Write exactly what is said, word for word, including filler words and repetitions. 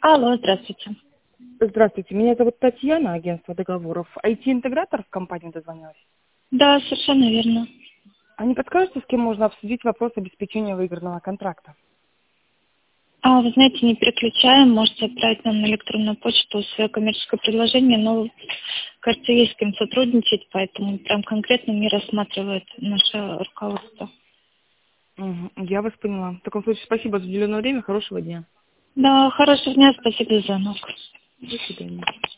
Алло, здравствуйте. Здравствуйте, меня зовут Татьяна, агентство договоров. ай ти-интегратор в компании дозвонилась. Да, совершенно верно. А не подскажете, с кем можно обсудить вопрос обеспечения выигранного контракта? А, вы знаете, не переключаем, можете отправить нам на электронную почту свое коммерческое предложение, но, кажется, есть с кем сотрудничать, поэтому прям конкретно не рассматривает наше руководство. Угу, я вас поняла. В таком случае спасибо за уделенное время, хорошего дня. Да, хорошего дня, спасибо за звонок. До свидания.